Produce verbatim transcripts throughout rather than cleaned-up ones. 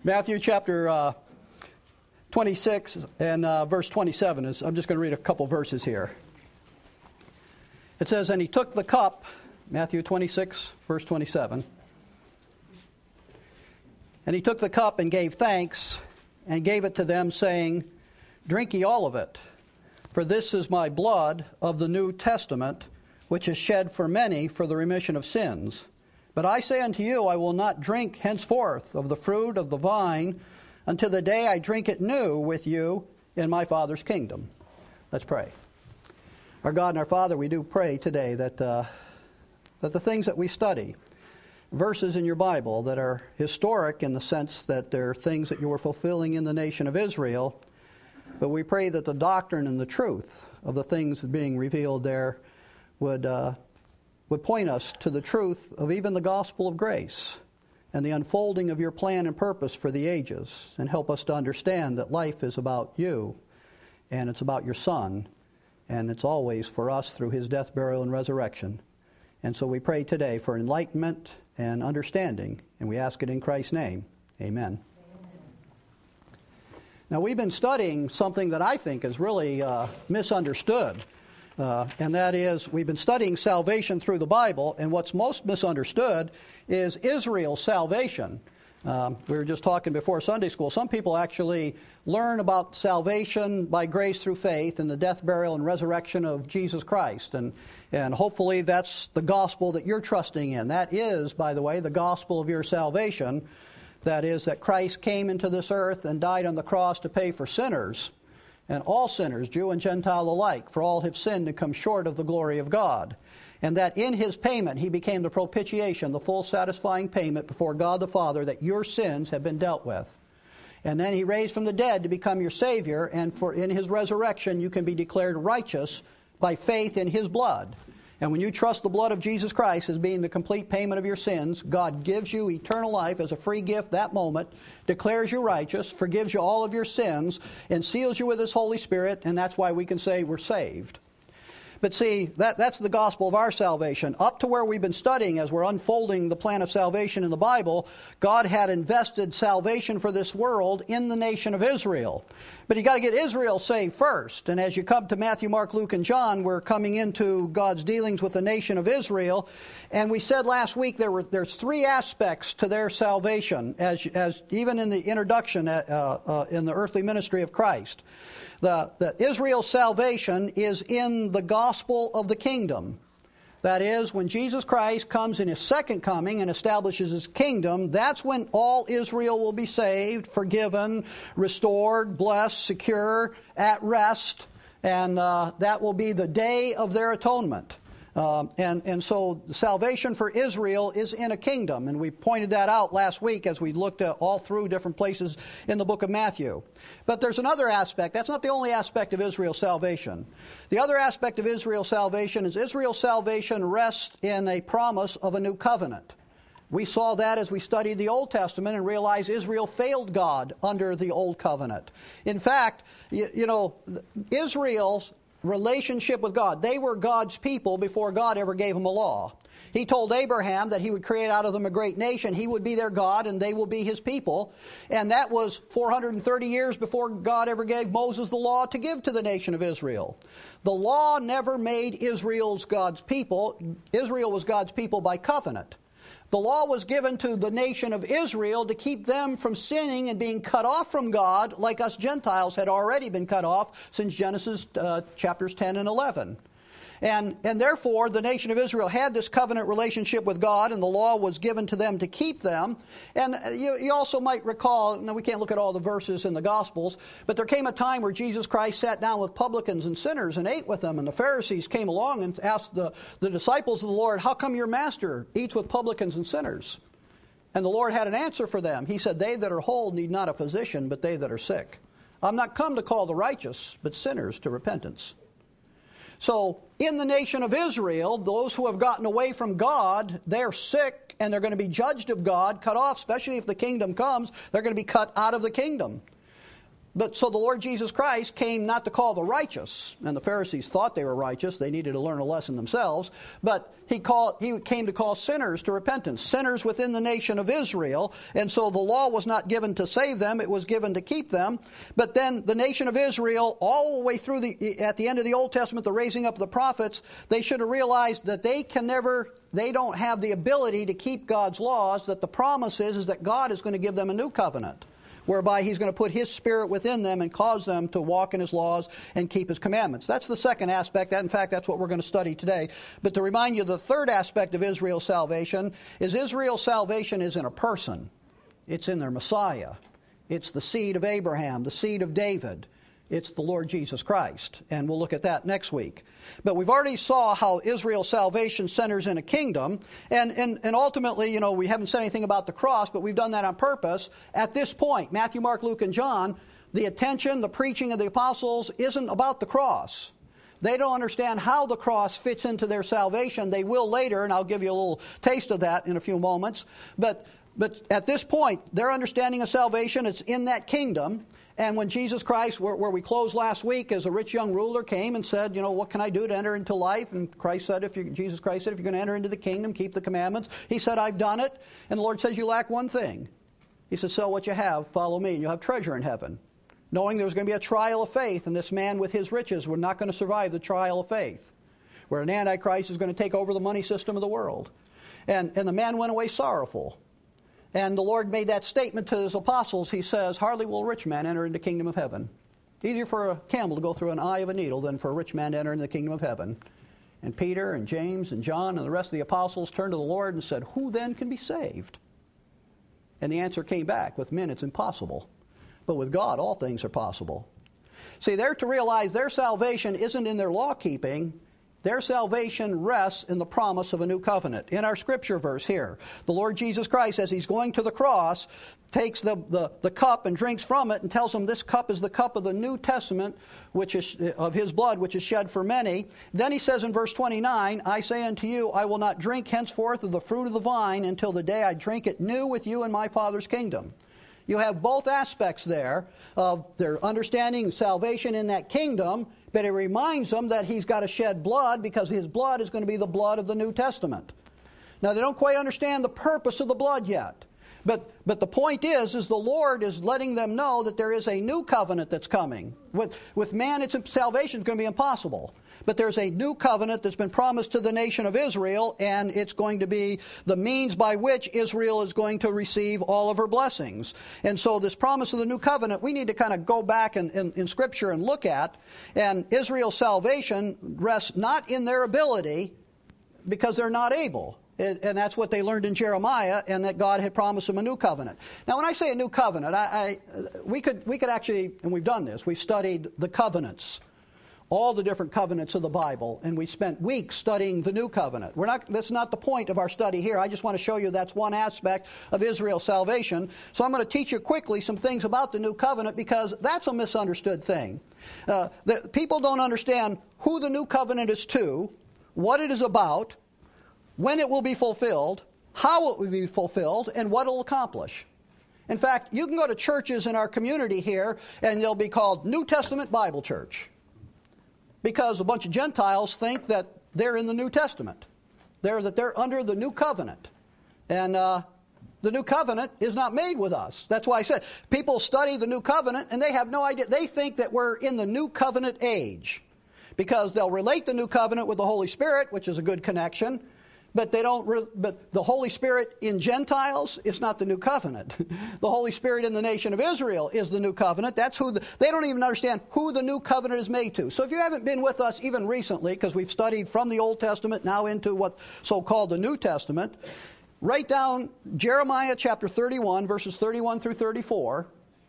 Matthew chapter uh, twenty-six and uh, verse twenty-seven. Is, I'm just going to read a couple verses here. It says, and he took the cup, Matthew twenty-six, verse twenty-seven. And he took the cup and gave thanks and gave it to them, saying, drink ye all of it, for this is my blood of the New Testament, which is shed for many for the remission of sins. But I say unto you, I will not drink henceforth of the fruit of the vine until the day I drink it new with you in my Father's kingdom. Let's pray. Our God and our Father, we do pray today that uh, that the things that we study, verses in your Bible that are historic in the sense that they're things that you were fulfilling in the nation of Israel, but we pray that the doctrine and the truth of the things being revealed there would uh, would point us to the truth of even the gospel of grace and the unfolding of your plan and purpose for the ages, and help us to understand that life is about you and it's about your Son, and it's always for us through his death, burial, and resurrection. And so we pray today for enlightenment and understanding, and we ask it in Christ's name. Amen. Now, we've been studying something that I think is really uh, misunderstood, uh, and that is we've been studying salvation through the Bible, and what's most misunderstood is Israel's salvation. Um, we were just talking before Sunday school. Some people actually learn about salvation by grace through faith in the death, burial, and resurrection of Jesus Christ, and and hopefully that's the gospel that you're trusting in. That is, by the way, the gospel of your salvation. That is, that Christ came into this earth and died on the cross to pay for sinners, and all sinners, Jew and Gentile alike, for all have sinned and come short of the glory of God. And that in his payment he became the propitiation, the full satisfying payment before God the Father, that your sins have been dealt with. And then he raised from the dead to become your Savior, and for in his resurrection you can be declared righteous by faith in his blood. And when you trust the blood of Jesus Christ as being the complete payment of your sins, God gives you eternal life as a free gift that moment, declares you righteous, forgives you all of your sins, and seals you with his Holy Spirit, and that's why we can say we're saved. But see, that, that's the gospel of our salvation. Up to where we've been studying as we're unfolding the plan of salvation in the Bible, God had invested salvation for this world in the nation of Israel. But you got to get Israel saved first. And as you come to Matthew, Mark, Luke, and John, we're coming into God's dealings with the nation of Israel. And we said last week there were there's three aspects to their salvation, as as even in the introduction uh, uh, in the earthly ministry of Christ. The, the Israel's salvation is in the gospel of the kingdom. That is, when Jesus Christ comes in his second coming and establishes his kingdom, that's when all Israel will be saved, forgiven, restored, blessed, secure, at rest, and uh, that will be the day of their atonement. Um, and, and so salvation for Israel is in a kingdom, and we pointed that out last week as we looked at all through different places in the book of Matthew. But there's another aspect. That's not the only aspect of Israel's salvation. The other aspect of Israel's salvation is Israel's salvation rests in a promise of a new covenant. We saw that as we studied the Old Testament and realized Israel failed God under the Old Covenant. In fact, you, you know, Israel's relationship with God. They were God's people before God ever gave them a law. He told Abraham that he would create out of them a great nation. He would be their God and they will be his people. And that was four hundred thirty years before God ever gave Moses the law to give to the nation of Israel. The law never made Israel's God's people. Israel was God's people by covenant. The law was given to the nation of Israel to keep them from sinning and being cut off from God, like us Gentiles had already been cut off since Genesis uh, chapters ten and eleven. And, and therefore, the nation of Israel had this covenant relationship with God, and the law was given to them to keep them. And you, you also might recall, now we can't look at all the verses in the Gospels, but there came a time where Jesus Christ sat down with publicans and sinners and ate with them, and the Pharisees came along and asked the, the disciples of the Lord, how come your master eats with publicans and sinners? And the Lord had an answer for them. He said, they that are whole need not a physician, but they that are sick. I'm not come to call the righteous, but sinners to repentance. So, in the nation of Israel, those who have gotten away from God, they're sick and they're going to be judged of God, cut off, especially if the kingdom comes, they're going to be cut out of the kingdom. But so the Lord Jesus Christ came not to call the righteous, and the Pharisees thought they were righteous. They needed to learn a lesson themselves. But he called, he came to call sinners to repentance, sinners within the nation of Israel. And so the law was not given to save them, it was given to keep them. But then the nation of Israel, all the way through the, at the end of the Old Testament, the raising up of the prophets, they should have realized that they can never, they don't have the ability to keep God's laws, that the promise is, is that God is going to give them a new covenant, whereby He's going to put His Spirit within them and cause them to walk in His laws and keep His commandments. That's the second aspect. In fact, that's what we're going to study today. But to remind you, the third aspect of Israel's salvation is Israel's salvation is in a person. It's in their Messiah. It's the seed of Abraham, the seed of David. It's the Lord Jesus Christ. And we'll look at that next week. But we've already saw how Israel's salvation centers in a kingdom. And, and, and ultimately, you know, we haven't said anything about the cross, but we've done that on purpose. At this point, Matthew, Mark, Luke, and John, the attention, the preaching of the apostles isn't about the cross. They don't understand how the cross fits into their salvation. They will later, and I'll give you a little taste of that in a few moments. But, but at this point, their understanding of salvation, it's in that kingdom. And when Jesus Christ, where, where we closed last week, as a rich young ruler came and said, you know, what can I do to enter into life? And Christ said, if you, Jesus Christ said, if you're going to enter into the kingdom, keep the commandments. He said, I've done it. And the Lord says, you lack one thing. He says, sell what you have, follow me, and you'll have treasure in heaven. Knowing there was going to be a trial of faith, and this man with his riches were not going to survive the trial of faith, where an antichrist is going to take over the money system of the world. And, and the man went away sorrowful. And the Lord made that statement to His apostles. He says, hardly will a rich man enter into the kingdom of heaven. Easier for a camel to go through an eye of a needle than for a rich man to enter into the kingdom of heaven. And Peter and James and John and the rest of the apostles turned to the Lord and said, who then can be saved? And the answer came back, with men it's impossible. But with God all things are possible. See, they're to realize their salvation isn't in their law keeping. Their salvation rests in the promise of a new covenant. In our scripture verse here, the Lord Jesus Christ, as He's going to the cross, takes the, the, the cup and drinks from it and tells them this cup is the cup of the New Testament, which is of His blood, which is shed for many. Then He says in verse twenty-nine, I say unto you, I will not drink henceforth of the fruit of the vine until the day I drink it new with you in my Father's kingdom. You have both aspects there of their understanding salvation in that kingdom, but it reminds them that He's got to shed blood because His blood is going to be the blood of the New Testament. Now, they don't quite understand the purpose of the blood yet. But, but the point is, is the Lord is letting them know that there is a new covenant that's coming. With, with man, its salvation is going to be impossible. But there's a new covenant that's been promised to the nation of Israel, and it's going to be the means by which Israel is going to receive all of her blessings. And so this promise of the new covenant, we need to kind of go back in, in, in Scripture and look at. And Israel's salvation rests not in their ability, because they're not able. And that's what they learned in Jeremiah, and that God had promised them a new covenant. Now, when I say a new covenant, I, I, we could we could actually, and we've done this, we've studied the covenants, all the different covenants of the Bible, and we spent weeks studying the new covenant. We're not, that's not the point of our study here. I just want to show you that's one aspect of Israel's salvation. So I'm going to teach you quickly some things about the new covenant, because that's a misunderstood thing. Uh, the, people don't understand who the new covenant is to, what it is about, when it will be fulfilled, how it will be fulfilled, and what it will accomplish. In fact, you can go to churches in our community here, and they'll be called New Testament Bible Church, because a bunch of Gentiles think that they're in the New Testament. They're, that they're under the new covenant. And uh, the new covenant is not made with us. That's why I said, people study the new covenant, and they have no idea. They think that we're in the new covenant age, because they'll relate the new covenant with the Holy Spirit, which is a good connection. But they don't. Re- but the Holy Spirit in Gentiles is not the new covenant. The Holy Spirit in the nation of Israel is the new covenant. That's who. The, they don't even understand who the new covenant is made to. So if you haven't been with us even recently, because we've studied from the Old Testament now into what so-called the New Testament, write down Jeremiah chapter thirty-one, verses thirty-one through thirty-four,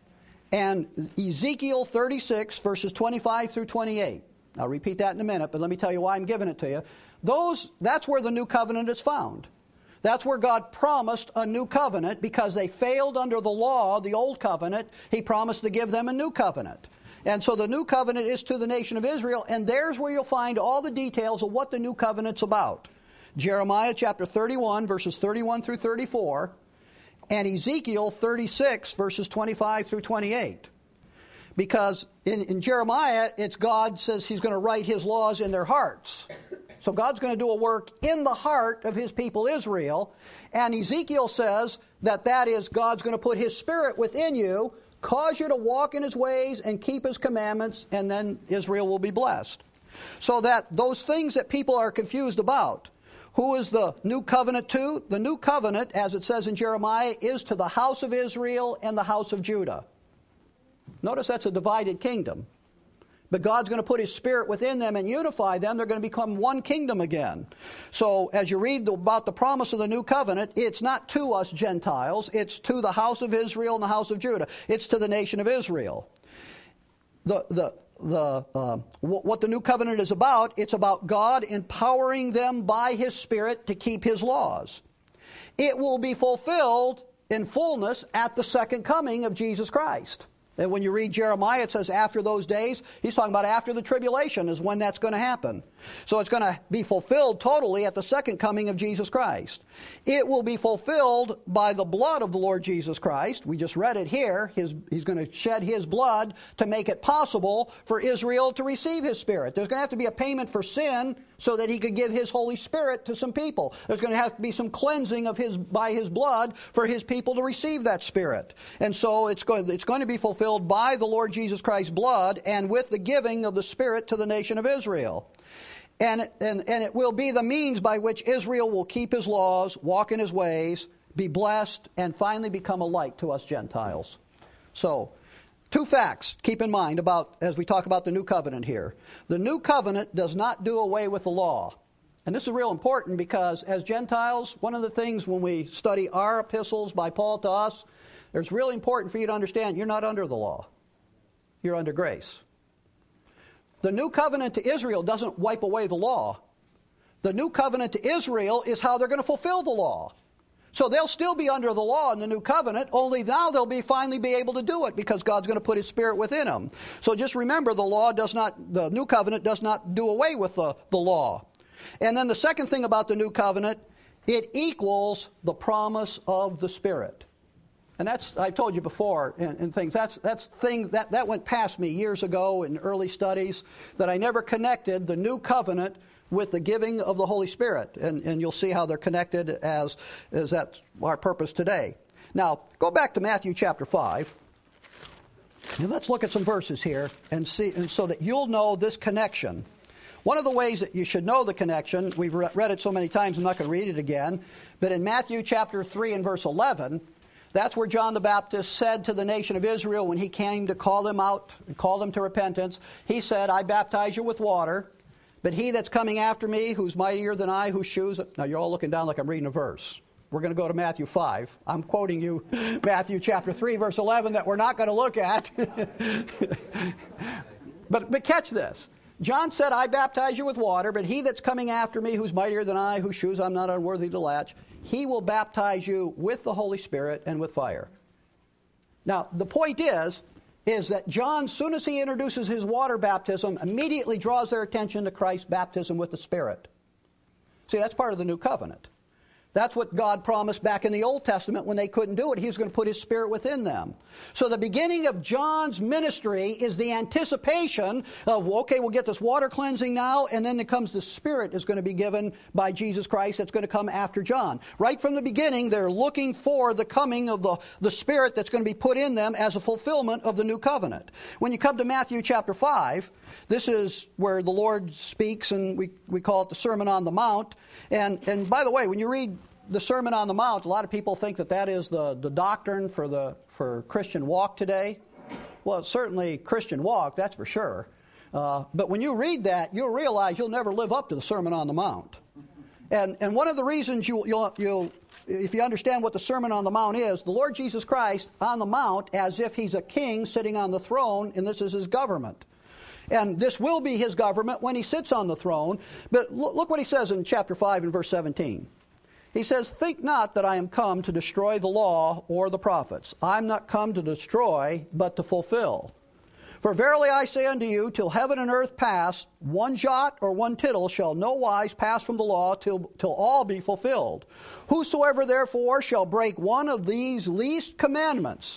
and Ezekiel thirty-six, verses twenty-five through twenty-eight. I'll repeat that in a minute, but let me tell you why I'm giving it to you. Those, that's where the new covenant is found. That's where God promised a new covenant, because they failed under the law, the old covenant. He promised to give them a new covenant. And so the new covenant is to the nation of Israel, and there's where you'll find all the details of what the new covenant's about. Jeremiah chapter thirty-one, verses thirty-one through thirty-four, and Ezekiel thirty-six, verses twenty-five through twenty-eight. Because in, in Jeremiah, it's God says he's going to write his laws in their hearts. So God's going to do a work in the heart of his people Israel. And Ezekiel says that that is God's going to put his spirit within you, cause you to walk in his ways and keep his commandments, and then Israel will be blessed. So that those things that people are confused about, who is the new covenant to? The new covenant, as it says in Jeremiah, is to the house of Israel and the house of Judah. Notice that's a divided kingdom. But God's going to put his spirit within them and unify them. They're going to become one kingdom again. So as you read about the promise of the new covenant, it's not to us Gentiles. It's to the house of Israel and the house of Judah. It's to the nation of Israel. The, the, the, uh, what the new covenant is about, it's about God empowering them by his spirit to keep his laws. It will be fulfilled in fullness at the second coming of Jesus Christ. And when you read Jeremiah, it says after those days, he's talking about after the tribulation is when that's going to happen. So it's going to be fulfilled totally at the second coming of Jesus Christ. It will be fulfilled by the blood of the Lord Jesus Christ. We just read it here. His, he's going to shed his blood to make it possible for Israel to receive his spirit. There's going to have to be a payment for sin so that he could give his Holy Spirit to some people. There's going to have to be some cleansing of his by his blood for his people to receive that spirit. And so it's going, it's going to be fulfilled by the Lord Jesus Christ's blood and with the giving of the Spirit to the nation of Israel. And, and, and it will be the means by which Israel will keep his laws, walk in his ways, be blessed, and finally become a light to us Gentiles. So, two facts keep in mind about as we talk about the new covenant here. The new covenant does not do away with the law. And this is real important because as Gentiles, one of the things when we study our epistles by Paul to us, it's really important for you to understand you're not under the law. You're under grace. The new covenant to Israel doesn't wipe away the law. The new covenant to Israel is how they're going to fulfill the law. So they'll still be under the law in the new covenant, only now they'll be finally be able to do it because God's going to put his spirit within them. So just remember the law does not, the new covenant does not do away with the, the law. And then the second thing about the new covenant, it equals the promise of the Spirit. And that's, I told you before, and, and things, that's, that's thing, that, that went past me years ago in early studies, that I never connected the new covenant with the giving of the Holy Spirit. And, and you'll see how they're connected as, as that's our purpose today. Now, go back to Matthew chapter five. And let's look at some verses here and see, and so that you'll know this connection. One of the ways that you should know the connection, we've re- read it so many times, I'm not going to read it again, but in Matthew chapter three and verse eleven, that's where John the Baptist said to the nation of Israel when he came to call them out, call them to repentance, he said, I baptize you with water, but he that's coming after me, who's mightier than I, whose shoes... Now you're all looking down like I'm reading a verse. We're going to go to Matthew five. I'm quoting you Matthew chapter three, verse eleven, that we're not going to look at. but, but catch this. John said, I baptize you with water, but he that's coming after me, who's mightier than I, whose shoes I'm not unworthy to latch, he will baptize you with the Holy Spirit and with fire. Now, the point is, is that John, as soon as he introduces his water baptism, immediately draws their attention to Christ's baptism with the Spirit. See, that's part of the new covenant. That's what God promised back in the Old Testament when they couldn't do it. He was going to put his Spirit within them. So the beginning of John's ministry is the anticipation of, okay, we'll get this water cleansing now, and then it comes the Spirit is going to be given by Jesus Christ that's going to come after John. Right from the beginning, they're looking for the coming of the, the Spirit that's going to be put in them as a fulfillment of the new covenant. When you come to Matthew chapter five, this is where the Lord speaks, and we, we call it the Sermon on the Mount. And, and by the way, when you read the Sermon on the Mount, a lot of people think that that is the, the doctrine for the for Christian walk today. Well, it's certainly Christian walk, that's for sure. Uh, but when you read that, you'll realize you'll never live up to the Sermon on the Mount. And and one of the reasons you, you'll, you'll, if you understand what the Sermon on the Mount is, the Lord Jesus Christ on the Mount as if he's a king sitting on the throne, and this is his government. And this will be his government when he sits on the throne. But look what he says in chapter five and verse seventeen. He says, think not that I am come to destroy the law or the prophets. I am not come to destroy, but to fulfill. For verily I say unto you, till heaven and earth pass, one jot or one tittle shall no wise pass from the law till, till all be fulfilled. Whosoever therefore shall break one of these least commandments,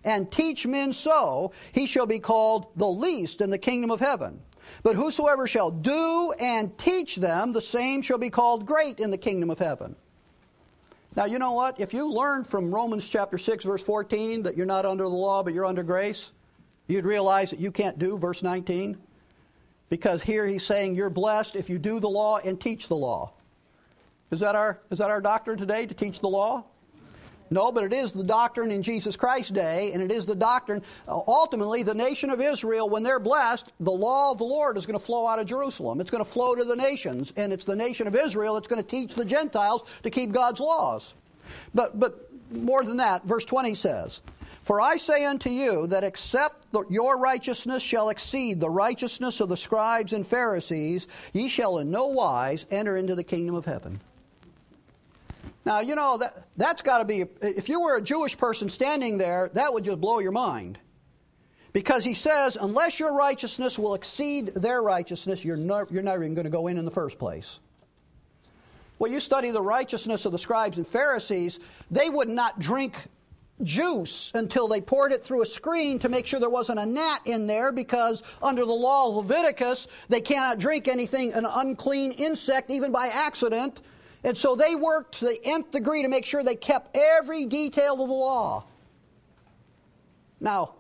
and teach men so, he shall be called the least in the kingdom of heaven. But whosoever shall do and teach them, the same shall be called great in the kingdom of heaven. Now, you know what? If you learned from Romans chapter six, verse fourteen, that you're not under the law, but you're under grace, you'd realize that you can't do verse nineteen. Because here he's saying you're blessed if you do the law and teach the law. Is that our, is that our doctrine today, to teach the law? No, but it is the doctrine in Jesus Christ's day, and it is the doctrine, uh, ultimately, the nation of Israel, when they're blessed, the law of the Lord is going to flow out of Jerusalem. It's going to flow to the nations, and it's the nation of Israel that's going to teach the Gentiles to keep God's laws. But, but more than that, verse twenty says, For I say unto you that except the, your righteousness shall exceed the righteousness of the scribes and Pharisees, ye shall in no wise enter into the kingdom of heaven. Now, you know, that, that's got to be, if you were a Jewish person standing there, that would just blow your mind. Because he says, unless your righteousness will exceed their righteousness, you're, no, you're never even going to go in in the first place. Well, you study the righteousness of the scribes and Pharisees, they would not drink juice until they poured it through a screen to make sure there wasn't a gnat in there, because under the law of Leviticus, they cannot drink anything, an unclean insect, even by accident. And so they worked to the nth degree to make sure they kept every detail of the law. Now,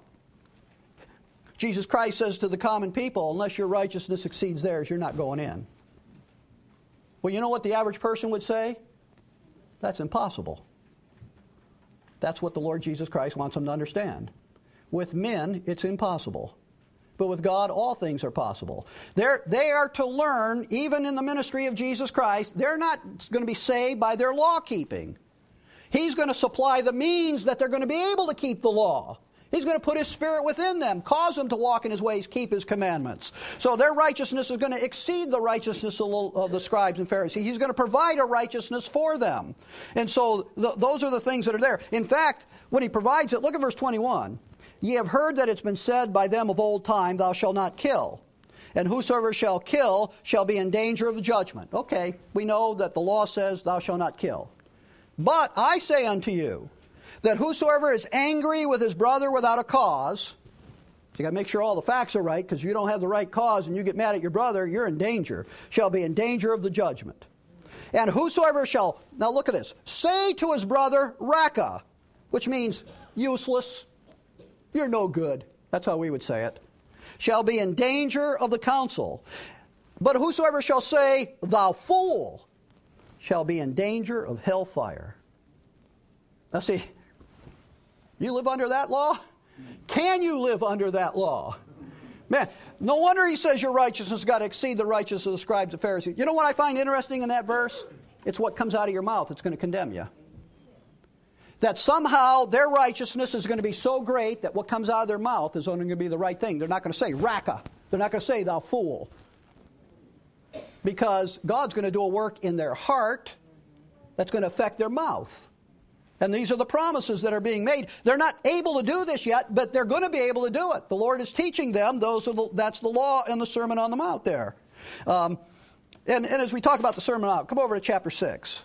Jesus Christ says to the common people, unless your righteousness exceeds theirs, you're not going in. Well, you know what the average person would say? That's impossible. That's what the Lord Jesus Christ wants them to understand. With men, it's impossible. But with God, all things are possible. They're, they are to learn, even in the ministry of Jesus Christ, they're not going to be saved by their law keeping. He's going to supply the means that they're going to be able to keep the law. He's going to put His Spirit within them, cause them to walk in His ways, keep His commandments. So their righteousness is going to exceed the righteousness of the scribes and Pharisees. He's going to provide a righteousness for them. And so th- those are the things that are there. In fact, when He provides it, look at verse twenty-one. Ye have heard that it's been said by them of old time, thou shalt not kill. And whosoever shall kill shall be in danger of the judgment. Okay, we know that the law says thou shalt not kill. But I say unto you, that whosoever is angry with his brother without a cause, you got to make sure all the facts are right, because if you don't have the right cause and you get mad at your brother, you're in danger, shall be in danger of the judgment. And whosoever shall, now look at this, say to his brother, Raka, which means useless, you're no good. That's how we would say it. Shall be in danger of the council. But whosoever shall say, thou fool, shall be in danger of hellfire. Now see, you live under that law? Can you live under that law? Man, no wonder he says your righteousness has got to exceed the righteousness of the scribes and Pharisees. You know what I find interesting in that verse? It's what comes out of your mouth that's going to condemn you. That somehow their righteousness is going to be so great that what comes out of their mouth is only going to be the right thing. They're not going to say, Raka. They're not going to say, thou fool. Because God's going to do a work in their heart that's going to affect their mouth. And these are the promises that are being made. They're not able to do this yet, but they're going to be able to do it. The Lord is teaching them. Those are the, that's the law in the Sermon on the Mount there. Um, and, and as we talk about the Sermon on the Mount, come over to chapter six.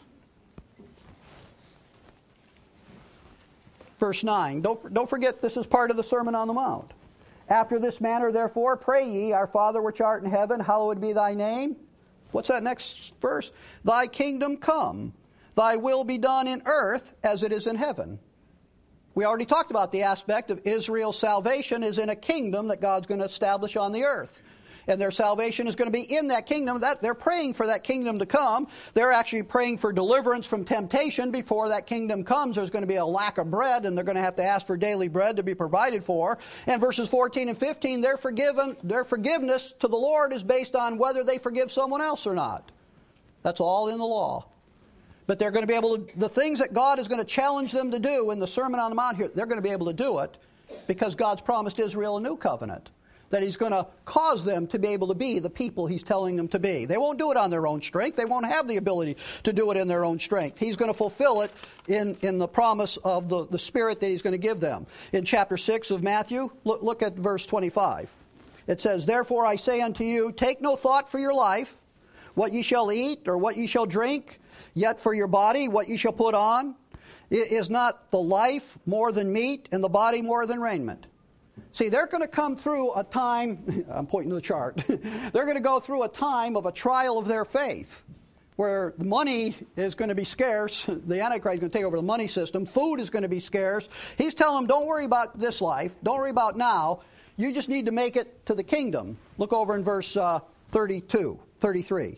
Verse nine. Don't, don't forget this is part of the Sermon on the Mount. After this manner, therefore, pray ye, our Father which art in heaven, hallowed be thy name. What's that next verse? Thy kingdom come. Thy will be done in earth as it is in heaven. We already talked about the aspect of Israel's salvation is in a kingdom that God's going to establish on the earth. And their salvation is going to be in that kingdom. That they're praying for that kingdom to come. They're actually praying for deliverance from temptation before that kingdom comes. There's going to be a lack of bread, and they're going to have to ask for daily bread to be provided for. And verses fourteen and fifteen, their forgiven, their forgiveness to the Lord is based on whether they forgive someone else or not. That's all in the law. But they're going to be able to, the things that God is going to challenge them to do in the Sermon on the Mount here, they're going to be able to do it because God's promised Israel a new covenant. That He's going to cause them to be able to be the people He's telling them to be. They won't do it on their own strength. They won't have the ability to do it in their own strength. He's going to fulfill it in, in the promise of the, the Spirit that He's going to give them. In chapter six of Matthew, look, look at verse twenty-five. It says, Therefore I say unto you, take no thought for your life, what ye shall eat or what ye shall drink, yet for your body what ye shall put on. Is not the life more than meat and the body more than raiment? See, they're going to come through a time, I'm pointing to the chart, they're going to go through a time of a trial of their faith, where money is going to be scarce. The Antichrist is going to take over the money system. Food is going to be scarce. He's telling them, don't worry about this life. Don't worry about now. You just need to make it to the kingdom. Look over in verse uh, thirty-two, thirty-three.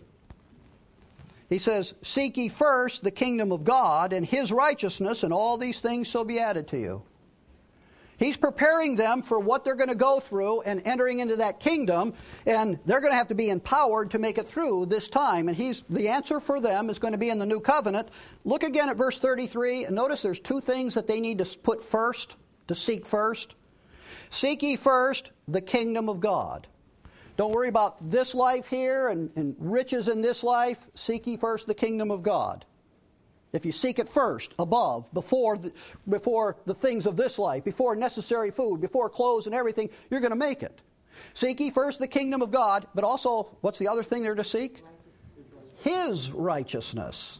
He says, seek ye first the kingdom of God and His righteousness, and all these things shall be added to you. He's preparing them for what they're going to go through and entering into that kingdom, and they're going to have to be empowered to make it through this time. And he's the answer for them is going to be in the new covenant. Look again at verse thirty-three, and notice there's two things that they need to put first, to seek first. Seek ye first the kingdom of God. Don't worry about this life here and, and riches in this life. Seek ye first the kingdom of God. If you seek it first, above, before the, before the things of this life, before necessary food, before clothes and everything, you're going to make it. Seek ye first the kingdom of God, but also, what's the other thing they're to seek? His righteousness.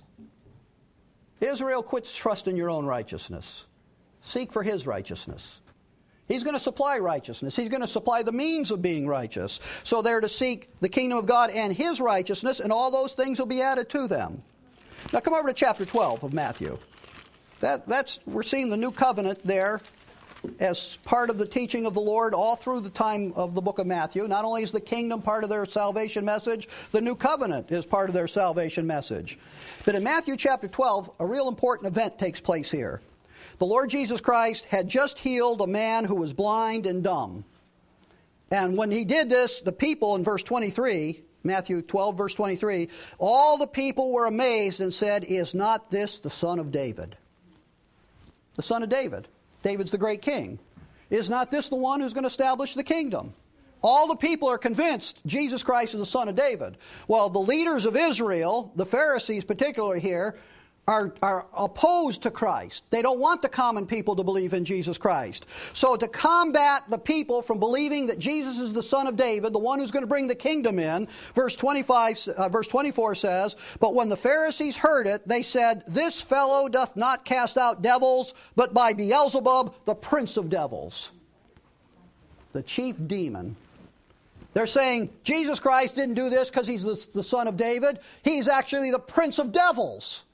Israel, quit trusting your own righteousness. Seek for His righteousness. He's going to supply righteousness. He's going to supply the means of being righteous. So they're to seek the kingdom of God and His righteousness, and all those things will be added to them. Now come over to chapter twelve of Matthew. That, that's, we're seeing the new covenant there as part of the teaching of the Lord all through the time of the book of Matthew. Not only is the kingdom part of their salvation message, the new covenant is part of their salvation message. But in Matthew chapter twelve, a real important event takes place here. The Lord Jesus Christ had just healed a man who was blind and dumb. And when He did this, the people in verse twenty-three, Matthew twelve, verse twenty-three, all the people were amazed and said, is not this the son of David? The son of David. David's the great king. Is not this the one who's going to establish the kingdom? All the people are convinced Jesus Christ is the son of David. Well, the leaders of Israel, the Pharisees particularly here, Are, are opposed to Christ. They don't want the common people to believe in Jesus Christ. So to combat the people from believing that Jesus is the son of David, the one who's going to bring the kingdom in, verse twenty-five, uh, verse twenty-four says, but when the Pharisees heard it, they said, this fellow doth not cast out devils, but by Beelzebub, the prince of devils. The chief demon. They're saying Jesus Christ didn't do this because He's the, the son of David. He's actually the prince of devils.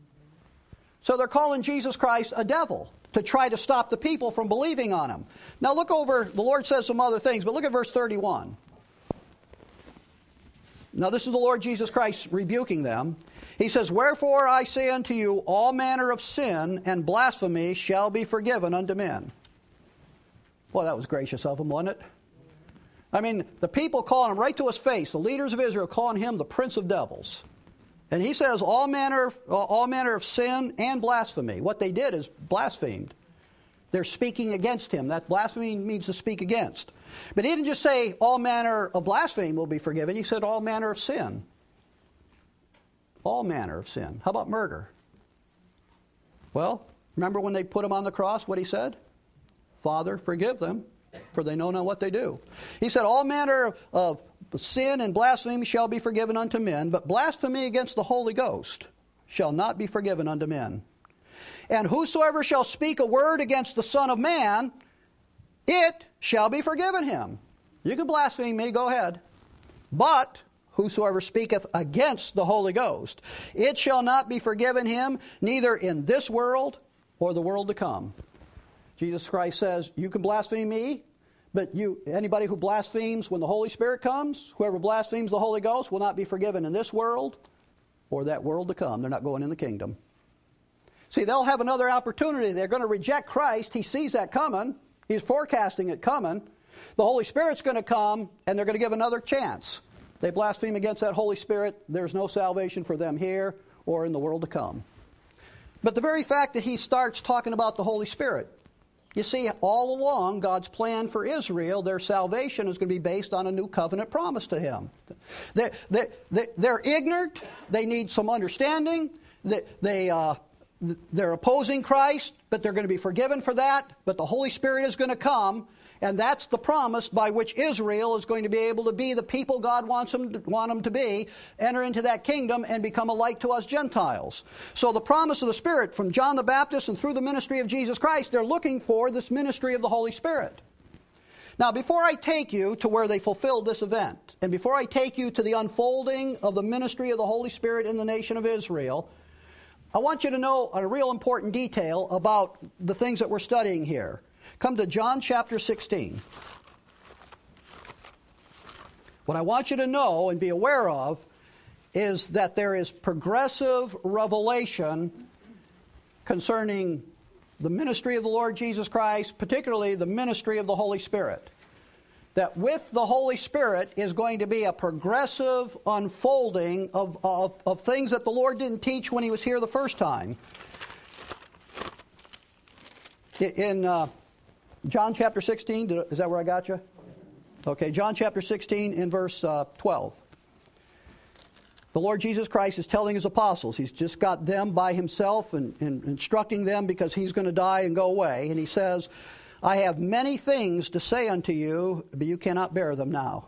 So they're calling Jesus Christ a devil to try to stop the people from believing on Him. Now look over, the Lord says some other things, but look at verse thirty-one. Now this is the Lord Jesus Christ rebuking them. He says, wherefore I say unto you, all manner of sin and blasphemy shall be forgiven unto men. Well, that was gracious of Him, wasn't it? I mean, the people calling Him right to His face, the leaders of Israel calling Him the prince of devils. And He says all manner, all manner of sin and blasphemy. What they did is blasphemed. They're speaking against Him. That blasphemy means to speak against. But He didn't just say all manner of blasphemy will be forgiven. He said all manner of sin. All manner of sin. How about murder? Well, remember when they put Him on the cross, what He said? Father, forgive them, for they know not what they do. He said all manner of, of sin and blasphemy shall be forgiven unto men, but blasphemy against the Holy Ghost shall not be forgiven unto men. And whosoever shall speak a word against the Son of Man, it shall be forgiven him. You can blaspheme me, go ahead. But whosoever speaketh against the Holy Ghost, it shall not be forgiven him, neither in this world or the world to come. Jesus Christ says, you can blaspheme me, but you, anybody who blasphemes when the Holy Spirit comes, whoever blasphemes the Holy Ghost will not be forgiven in this world or that world to come. They're not going in the kingdom. See, they'll have another opportunity. They're going to reject Christ. He sees that coming. He's forecasting it coming. The Holy Spirit's going to come, and they're going to give another chance. They blaspheme against that Holy Spirit. There's no salvation for them here or in the world to come. But the very fact that he starts talking about the Holy Spirit, you see, all along, God's plan for Israel, their salvation is going to be based on a new covenant promise to Him. They, they, they, they're ignorant. They need some understanding. They, they, uh, they're opposing Christ, but they're going to be forgiven for that. But the Holy Spirit is going to come, and that's the promise by which Israel is going to be able to be the people God wants them to, want them to be, enter into that kingdom and become a light to us Gentiles. So the promise of the Spirit from John the Baptist and through the ministry of Jesus Christ, they're looking for this ministry of the Holy Spirit. Now, before I take you to where they fulfilled this event, and before I take you to the unfolding of the ministry of the Holy Spirit in the nation of Israel, I want you to know a real important detail about the things that we're studying here. Come to John chapter sixteen. What I want you to know and be aware of is that there is progressive revelation concerning the ministry of the Lord Jesus Christ, particularly the ministry of the Holy Spirit. That with the Holy Spirit is going to be a progressive unfolding of, of, of things that the Lord didn't teach when He was here the first time. In uh, John chapter sixteen, is that where I got you? Okay, John chapter sixteen in verse uh, twelve. The Lord Jesus Christ is telling His apostles, He's just got them by Himself and, and instructing them because He's going to die and go away. And He says, I have many things to say unto you, but you cannot bear them now.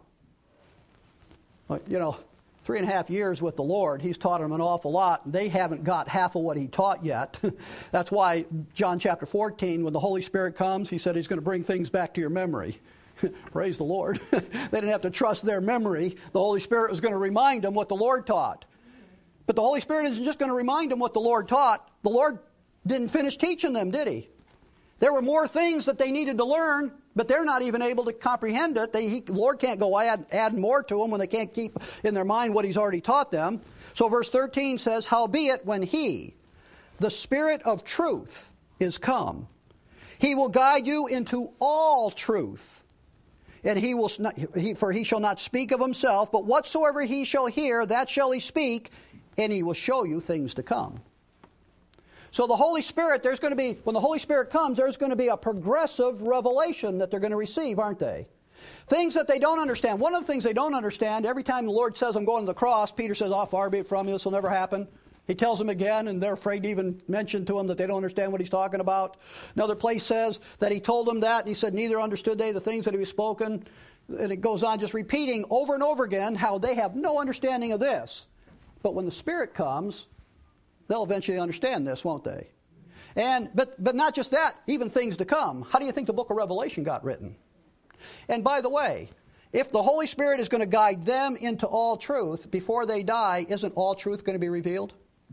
Well, you know, three and a half years with the Lord, He's taught them an awful lot. And they haven't got half of what He taught yet. That's why John chapter fourteen, when the Holy Spirit comes, He said He's going to bring things back to your memory. Praise the Lord. They didn't have to trust their memory. The Holy Spirit was going to remind them what the Lord taught. But the Holy Spirit isn't just going to remind them what the Lord taught. The Lord didn't finish teaching them, did He? There were more things that they needed to learn, but they're not even able to comprehend it. They, he, the Lord can't go add, add more to them when they can't keep in their mind what He's already taught them. So verse thirteen says, howbeit when He, the Spirit of truth, is come, He will guide you into all truth. And he will not, he, for he shall not speak of himself, but whatsoever he shall hear, that shall he speak, and he will show you things to come. So the Holy Spirit, there's going to be, when the Holy Spirit comes, there's going to be a progressive revelation that they're going to receive, aren't they? Things that they don't understand. One of the things they don't understand, every time the Lord says, I'm going to the cross, Peter says, oh, far be it from you, this will never happen. He tells them again, and they're afraid to even mention to him that they don't understand what he's talking about. Another place says that he told them that, and he said, neither understood they the things that he was spoken. And it goes on just repeating over and over again how they have no understanding of this. But when the Spirit comes, they'll eventually understand this, won't they? And but but not just that, even things to come. How do you think the book of Revelation got written? And by the way, if the Holy Spirit is going to guide them into all truth before they die, isn't all truth going to be revealed?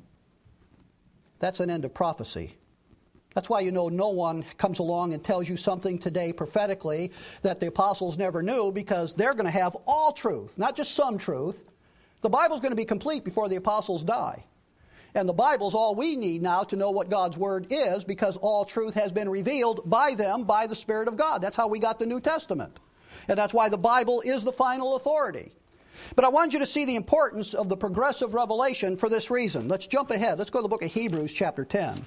That's an end of prophecy. That's why you know no one comes along and tells you something today prophetically that the apostles never knew, because they're going to have all truth, not just some truth. The Bible's going to be complete before the apostles die. And the Bible's all we need now to know what God's Word is, because all truth has been revealed by them, by the Spirit of God. That's how we got the New Testament. And that's why the Bible is the final authority. But I want you to see the importance of the progressive revelation for this reason. Let's jump ahead. Let's go to the book of Hebrews chapter ten.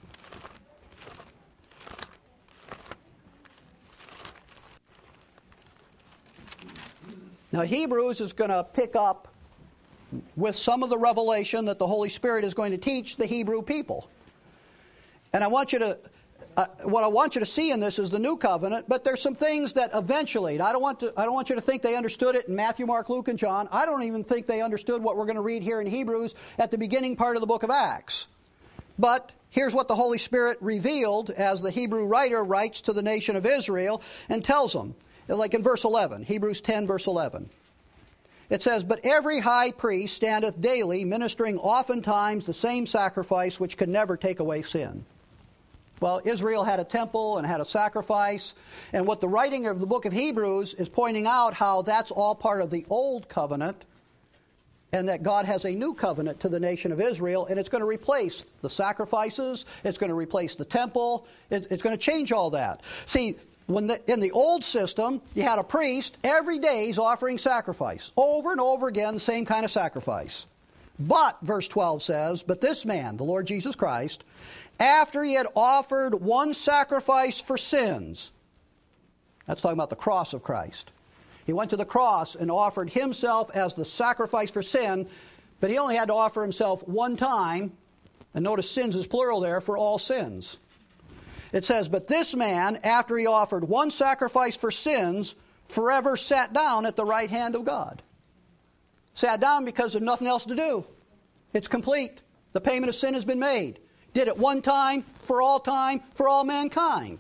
Now Hebrews is going to pick up with some of the revelation that the Holy Spirit is going to teach the Hebrew people. And I want you to Uh, what I want you to see in this is the new covenant, but there's some things that eventually, and I don't want to, I don't want you to think they understood it in Matthew, Mark, Luke, and John. I don't even think they understood what we're going to read here in Hebrews at the beginning part of the book of Acts. But here's what the Holy Spirit revealed as the Hebrew writer writes to the nation of Israel and tells them, like in verse eleven, Hebrews ten, verse eleven. It says, but every high priest standeth daily, ministering oftentimes the same sacrifice which can never take away sin. Well, Israel had a temple and had a sacrifice, and what the writing of the book of Hebrews is pointing out how that's all part of the old covenant, and that God has a new covenant to the nation of Israel, and it's going to replace the sacrifices, it's going to replace the temple, it, it's going to change all that. See, when the, in the old system, you had a priest every day he's offering sacrifice, over and over again, the same kind of sacrifice. But, verse twelve says, but this man, the Lord Jesus Christ, after he had offered one sacrifice for sins, that's talking about the cross of Christ. He went to the cross and offered himself as the sacrifice for sin, but he only had to offer himself one time, And notice sins is plural there for all sins. It says, but this man, after he offered one sacrifice for sins, forever sat down at the right hand of God. Sat down because there's nothing else to do. It's complete. The payment of sin has been made. Did it one time, for all time, for all mankind.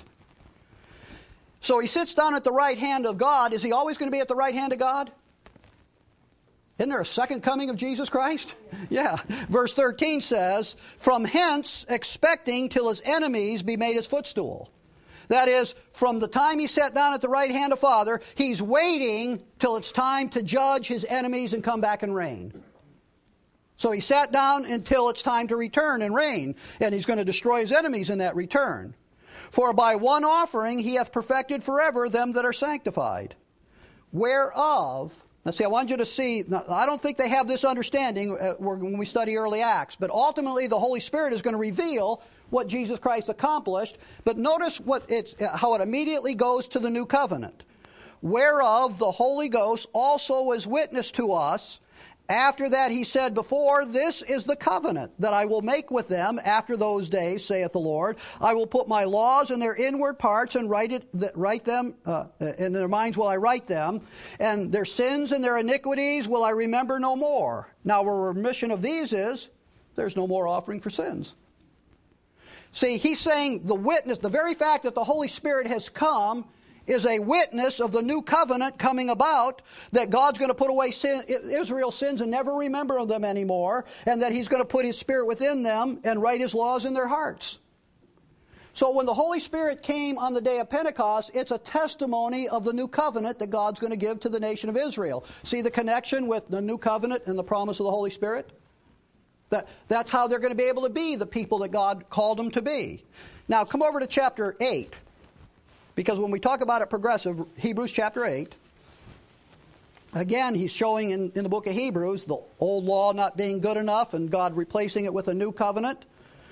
So he sits down at the right hand of God. Is he always going to be at the right hand of God? Isn't there a second coming of Jesus Christ? Yeah. Verse thirteen says, from hence expecting till his enemies be made his footstool. That is, from the time he sat down at the right hand of Father, he's waiting till it's time to judge his enemies and come back and reign. So he sat down until it's time to return and reign, and he's going to destroy his enemies in that return. For by one offering he hath perfected forever them that are sanctified. Whereof... Now see, I want you to see, I don't think they have this understanding when we study early Acts, but ultimately the Holy Spirit is going to reveal what Jesus Christ accomplished. But notice what it's, how it immediately goes to the new covenant. Whereof the Holy Ghost also was witness to us. After that he said before, this is the covenant that I will make with them after those days, saith the Lord. I will put my laws in their inward parts and write it, write them, uh, in their minds will I write them. And their sins and their iniquities will I remember no more. Now a remission of these is, there's no more offering for sins. See, he's saying the witness, the very fact that the Holy Spirit has come is a witness of the new covenant coming about, that God's going to put away sin, Israel's sins and never remember them anymore, and that he's going to put his Spirit within them and write his laws in their hearts. So when the Holy Spirit came on the day of Pentecost, it's a testimony of the new covenant that God's going to give to the nation of Israel. See the connection with the new covenant and the promise of the Holy Spirit? That, that's how they're going to be able to be the people that God called them to be. Now come over to chapter eight. Because when we talk about it progressive, Hebrews chapter eight, again, he's showing in, in the book of Hebrews the old law not being good enough and God replacing it with a new covenant.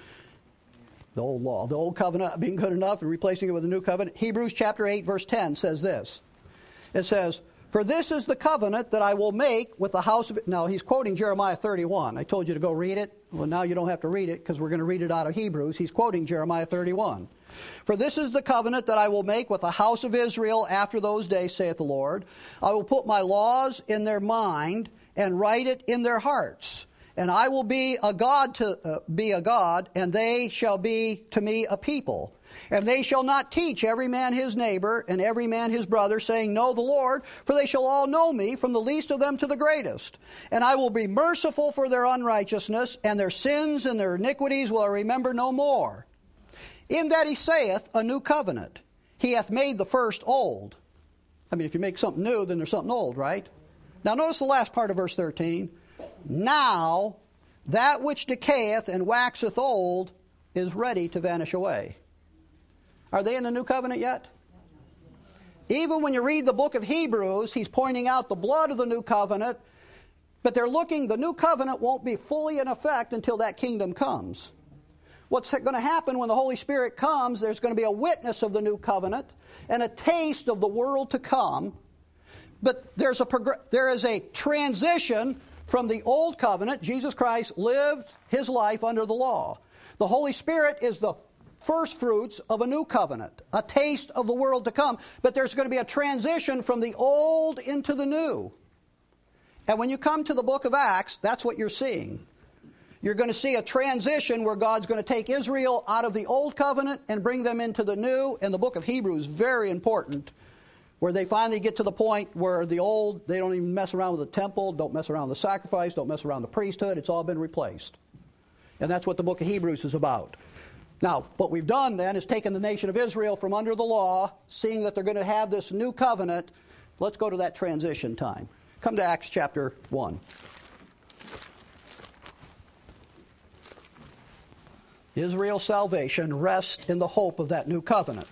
The old law, the old covenant not being good enough and replacing it with a new covenant. Hebrews chapter eight verse ten says this. It says, for this is the covenant that I will make with the house of... Now, he's quoting Jeremiah thirty-one. I told you to go read it. Well, now you don't have to read it because we're going to read it out of Hebrews. He's quoting Jeremiah thirty-one. For this is the covenant that I will make with the house of Israel after those days, saith the Lord. I will put my laws in their mind and write it in their hearts. And I will be a God to uh, be a God, and they shall be to me a people. And they shall not teach every man his neighbor and every man his brother, saying, know the Lord, for they shall all know me, from the least of them to the greatest. And I will be merciful for their unrighteousness, and their sins and their iniquities will I remember no more. In that he saith, a new covenant. He hath made the first old. I mean, if you make something new, then there's something old, right? Now notice the last part of verse thirteen. Now, that which decayeth and waxeth old is ready to vanish away. Are they in the new covenant yet? Even when you read the book of Hebrews, he's pointing out the blood of the new covenant, but they're looking, the new covenant won't be fully in effect until that kingdom comes. What's going to happen when the Holy Spirit comes, there's going to be a witness of the new covenant and a taste of the world to come. But there's a there is a transition from the old covenant. Jesus Christ lived his life under the law. The Holy Spirit is the first fruits of a new covenant, a taste of the world to come. But there's going to be a transition from the old into the new. And when you come to the book of Acts, that's what you're seeing. You're going to see a transition where God's going to take Israel out of the old covenant and bring them into the new. And the book of Hebrews is very important, where they finally get to the point where the old, they don't even mess around with the temple, don't mess around with the sacrifice, don't mess around with the priesthood. It's all been replaced. And that's what the book of Hebrews is about. Now, what we've done then is taken the nation of Israel from under the law, seeing that they're going to have this new covenant. Let's go to that transition time. Come to Acts chapter one. Israel's salvation rests in the hope of that new covenant.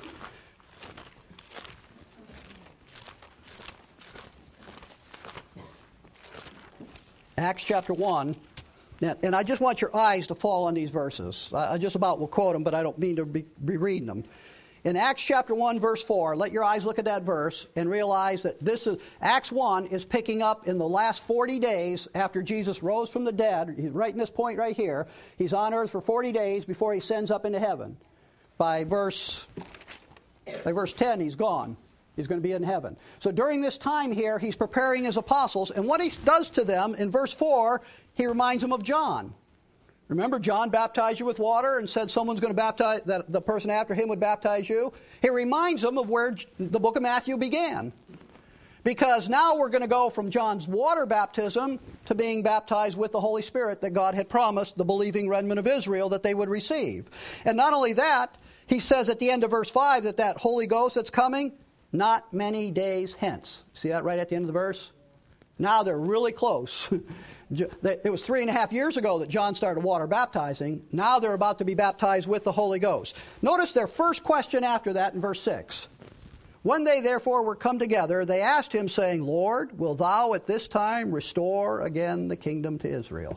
Acts chapter one. And I just want your eyes to fall on these verses. I just about will quote them, but I don't mean to be, be reading them. In Acts chapter one, verse four, let your eyes look at that verse and realize that this is, Acts one is picking up in the last forty days after Jesus rose from the dead. He's right in this point right here. He's on earth for forty days before he sends up into heaven. By verse, by verse ten, he's gone. He's going to be in heaven. So during this time here, he's preparing his apostles, and what he does to them in verse four, he reminds them of John. Remember, John baptized you with water and said someone's going to baptize, that the person after him would baptize you. He reminds them of where the book of Matthew began. Because now we're going to go from John's water baptism to being baptized with the Holy Spirit that God had promised the believing remnant of Israel that they would receive. And not only that, he says at the end of verse five that that Holy Ghost that's coming, not many days hence. See that right at the end of the verse? Now they're really close. It was three and a half years ago that John started water baptizing. Now they're about to be baptized with the Holy Ghost. Notice their first question after that in verse six. When they therefore were come together, they asked him, saying, Lord, will thou at this time restore again the kingdom to Israel?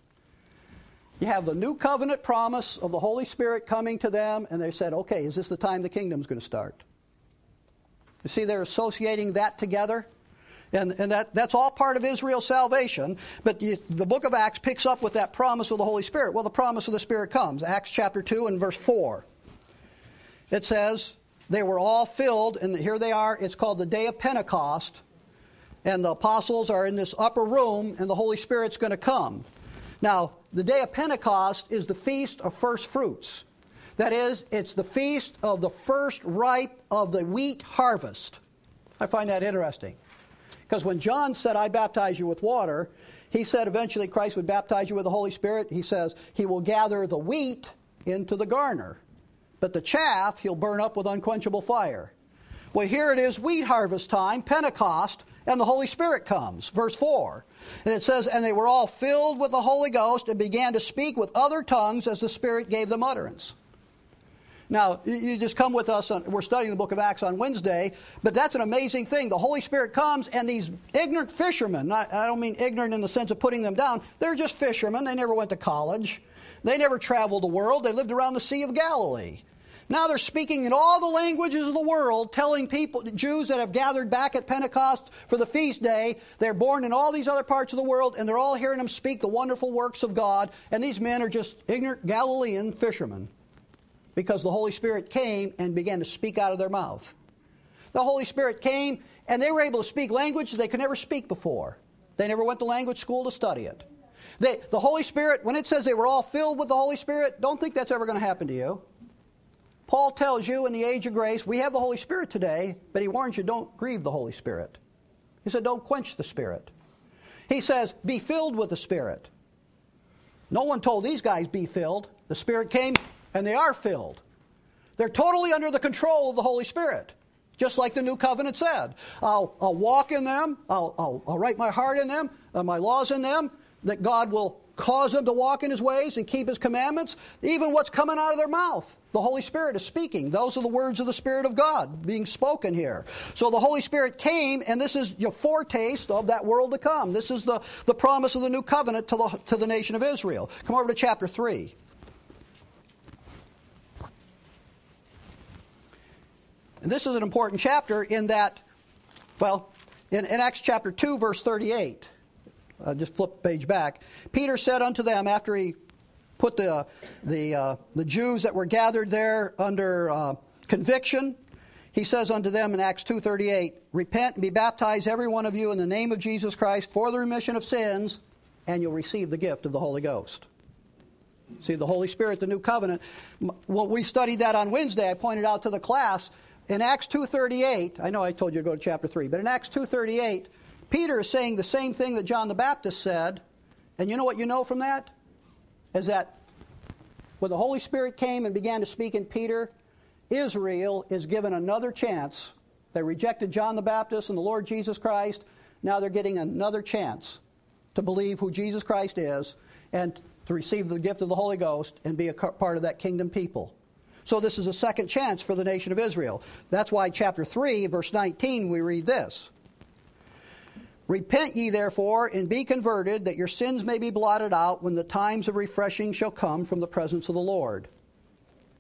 You have the new covenant promise of the Holy Spirit coming to them, and they said, okay, is this the time the kingdom's going to start? You see, they're associating that together. And, and that, that's all part of Israel's salvation. But you, the book of Acts picks up with that promise of the Holy Spirit. Well, the promise of the Spirit comes. Acts chapter two and verse four. It says, they were all filled, and here they are. It's called the day of Pentecost. And the apostles are in this upper room, and the Holy Spirit's going to come. Now, the day of Pentecost is the feast of first fruits. That is, it's the feast of the first ripe of the wheat harvest. I find that interesting. Because when John said, I baptize you with water, he said eventually Christ would baptize you with the Holy Spirit. He says he will gather the wheat into the garner, but the chaff he'll burn up with unquenchable fire. Well, here it is, wheat harvest time, Pentecost, and the Holy Spirit comes. Verse four. And it says, and they were all filled with the Holy Ghost and began to speak with other tongues as the Spirit gave them utterance. Now, you just come with us. On, we're studying the book of Acts on Wednesday, but that's an amazing thing. The Holy Spirit comes, and these ignorant fishermen, not, I don't mean ignorant in the sense of putting them down, they're just fishermen. They never went to college. They never traveled the world. They lived around the Sea of Galilee. Now they're speaking in all the languages of the world, telling people, Jews that have gathered back at Pentecost for the feast day, they're born in all these other parts of the world, and they're all hearing them speak the wonderful works of God, and these men are just ignorant Galilean fishermen. Because the Holy Spirit came and began to speak out of their mouth. The Holy Spirit came, and they were able to speak languages they could never speak before. They never went to language school to study it. They, the Holy Spirit, when it says they were all filled with the Holy Spirit, don't think that's ever going to happen to you. Paul tells you in the age of grace, we have the Holy Spirit today, but he warns you, don't grieve the Holy Spirit. He said, don't quench the Spirit. He says, be filled with the Spirit. No one told these guys, be filled. The Spirit came, and they are filled. They're totally under the control of the Holy Spirit. Just like the New Covenant said. I'll, I'll walk in them. I'll, I'll, I'll write my heart in them, uh, my laws in them, that God will cause them to walk in His ways and keep His commandments. Even what's coming out of their mouth, the Holy Spirit is speaking. Those are the words of the Spirit of God being spoken here. So the Holy Spirit came, and this is your foretaste of that world to come. This is the, the promise of the New Covenant to the, to the nation of Israel. Come over to chapter three. And this is an important chapter in that, well, in, in Acts chapter two, verse thirty-eight, uh, just flip the page back, Peter said unto them, after he put the, the, uh, the Jews that were gathered there under uh, conviction, he says unto them in Acts two thirty-eight, repent and be baptized every one of you in the name of Jesus Christ for the remission of sins, and you'll receive the gift of the Holy Ghost. See, the Holy Spirit, the New Covenant, when we studied that on Wednesday, I pointed out to the class, in Acts two thirty-eight, I know I told you to go to chapter three, but in Acts two thirty-eight, Peter is saying the same thing that John the Baptist said. And you know what you know from that? Is that when the Holy Spirit came and began to speak in Peter, Israel is given another chance. They rejected John the Baptist and the Lord Jesus Christ. Now they're getting another chance to believe who Jesus Christ is and to receive the gift of the Holy Ghost and be a part of that kingdom people. So this is a second chance for the nation of Israel. That's why chapter three, verse nineteen, we read this. Repent ye therefore, and be converted, that your sins may be blotted out when the times of refreshing shall come from the presence of the Lord.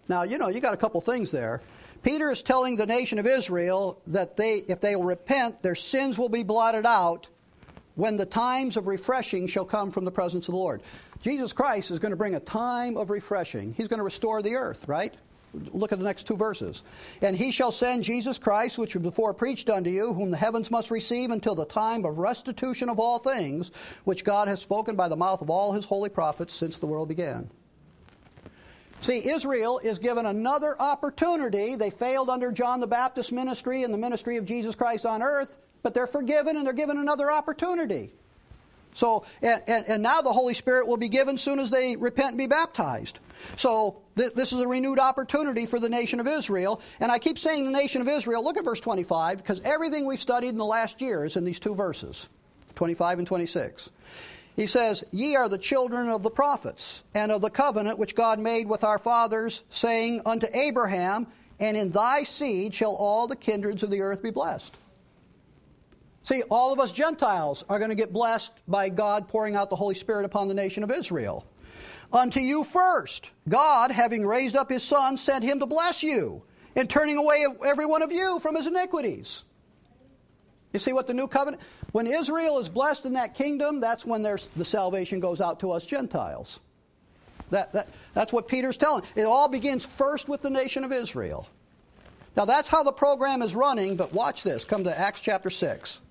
Now, you know, you got a couple things there. Peter is telling the nation of Israel that they, if they will repent, their sins will be blotted out when the times of refreshing shall come from the presence of the Lord. Jesus Christ is going to bring a time of refreshing. He's going to restore the earth, right? Look at the next two verses. And he shall send Jesus Christ, which was before preached unto you, whom the heavens must receive until the time of restitution of all things, which God has spoken by the mouth of all his holy prophets since the world began. See, Israel is given another opportunity. They failed under John the Baptist's ministry and the ministry of Jesus Christ on earth, but they're forgiven and they're given another opportunity. So, and, and, and now the Holy Spirit will be given as soon as they repent and be baptized. So, th- this is a renewed opportunity for the nation of Israel. And I keep saying the nation of Israel. Look at verse twenty-five, because everything we've studied in the last year is in these two verses, twenty-five and twenty-six. He says, ye are the children of the prophets, and of the covenant which God made with our fathers, saying unto Abraham, and in thy seed shall all the kindreds of the earth be blessed. See, all of us Gentiles are going to get blessed by God pouring out the Holy Spirit upon the nation of Israel. Unto you first, God, having raised up his Son, sent him to bless you, in turning away every one of you from his iniquities. You see what the new covenant... When Israel is blessed in that kingdom, that's when there's, the salvation goes out to us Gentiles. That, that, that's what Peter's telling. It all begins first with the nation of Israel. Now that's how the program is running, but watch this. Come to Acts chapter six.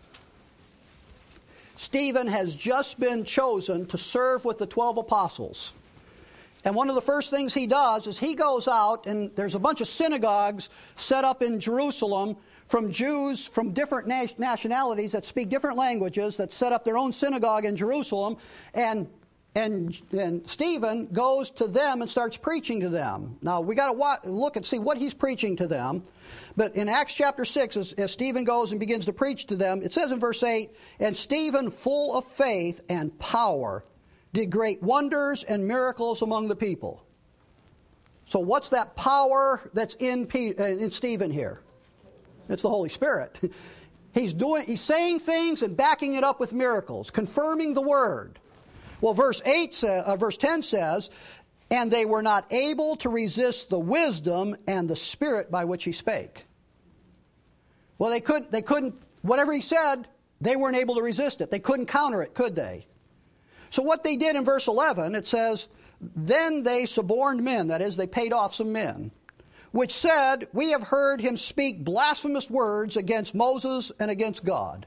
Stephen has just been chosen to serve with the twelve apostles. And one of the first things he does is he goes out, and there's a bunch of synagogues set up in Jerusalem from Jews from different nationalities that speak different languages that set up their own synagogue in Jerusalem. And and, and Stephen goes to them and starts preaching to them. Now, we got to look and see what he's preaching to them. But in Acts chapter six, as, as Stephen goes and begins to preach to them, it says in verse eight, and Stephen, full of faith and power, did great wonders and miracles among the people. So what's that power that's in, P, uh, in Stephen here? It's the Holy Spirit. He's doing, he's saying things and backing it up with miracles, confirming the word. Well, verse eight, uh, verse ten says, and they were not able to resist the wisdom and the spirit by which he spake. Well, they couldn't. They couldn't. Whatever he said, they weren't able to resist it. They couldn't counter it, could they? So what they did in verse eleven, it says, then they suborned men. That is, they paid off some men, which said, we have heard him speak blasphemous words against Moses and against God.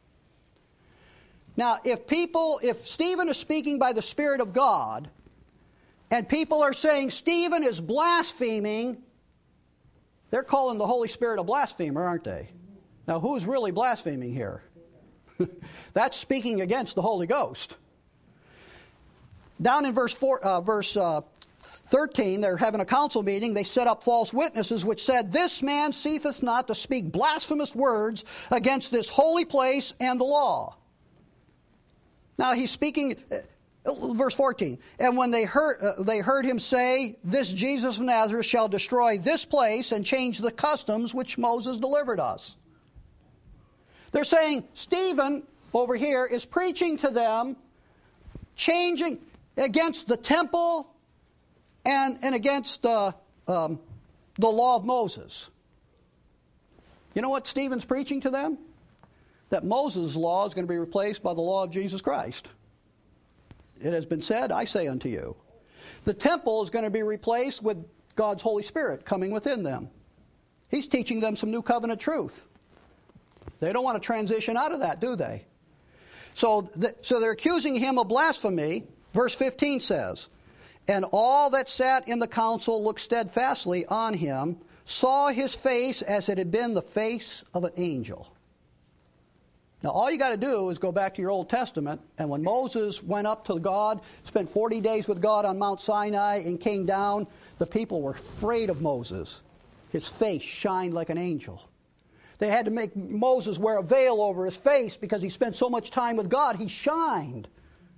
Now, if people, if Stephen is speaking by the Spirit of God, and people are saying Stephen is blaspheming, they're calling the Holy Spirit a blasphemer, aren't they? Now, who's really blaspheming here? That's speaking against the Holy Ghost. Down in verse four, uh, verse uh, thirteen, they're having a council meeting. They set up false witnesses, which said, this man ceaseth not to speak blasphemous words against this holy place and the law. Now he's speaking, uh, verse fourteen, and when they heard, uh, they heard him say, this Jesus of Nazareth shall destroy this place and change the customs which Moses delivered us. They're saying Stephen over here is preaching to them, changing against the temple and, and against uh, um, the law of Moses. You know what Stephen's preaching to them? That Moses' law is going to be replaced by the law of Jesus Christ. It has been said, I say unto you. The temple is going to be replaced with God's Holy Spirit coming within them. He's teaching them some new covenant truth. They don't want to transition out of that, do they? So, th- so they're accusing him of blasphemy. Verse fifteen says, and all that sat in the council looked steadfastly on him, saw his face as it had been the face of an angel. Now, all you got to do is go back to your Old Testament, and when Moses went up to God, spent forty days with God on Mount Sinai, and came down, the people were afraid of Moses. His face shined like an angel. They had to make Moses wear a veil over his face because he spent so much time with God, he shined.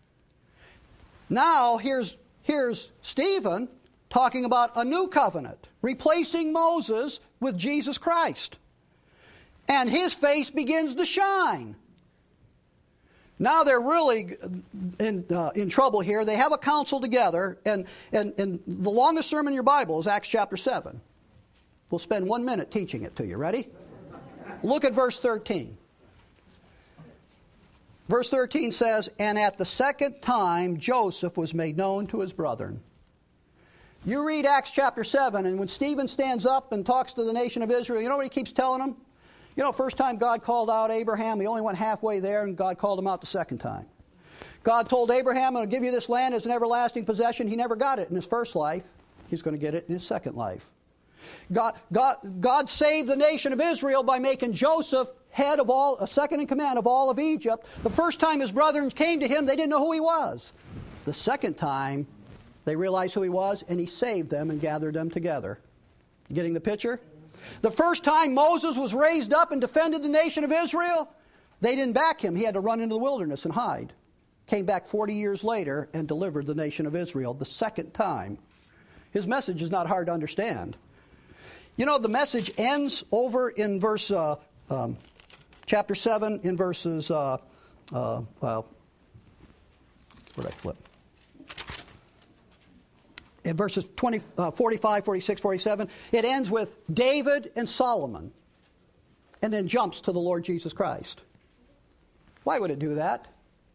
Now, here's, here's Stephen talking about a new covenant, replacing Moses with Jesus Christ. And his face begins to shine. Now they're really in, uh, in trouble here. They have a council together, and, and, and the longest sermon in your Bible is Acts chapter seven. We'll spend one minute teaching it to you. Ready? Look at verse thirteen. Verse thirteen says, "And at the second time Joseph was made known to his brethren." You read Acts chapter seven, and when Stephen stands up and talks to the nation of Israel, you know what he keeps telling them? You know, first time God called out Abraham, he only went halfway there, and God called him out the second time. God told Abraham, "I'll give you this land as an everlasting possession." He never got it in his first life. He's going to get it in his second life. God, God, God saved the nation of Israel by making Joseph head of all, second in command of all of Egypt. The first time his brethren came to him, they didn't know who he was. The second time, they realized who he was, and he saved them and gathered them together. Getting the picture? The first time Moses was raised up and defended the nation of Israel, they didn't back him. He had to run into the wilderness and hide. Came back forty years later and delivered the nation of Israel the second time. His message is not hard to understand. You know, the message ends over in verse, uh, um, chapter seven, in verses, uh, uh, well, where did I flip? In verses twenty, uh, forty-five, forty-six, forty-seven, it ends with David and Solomon, and then jumps to the Lord Jesus Christ. Why would it do that?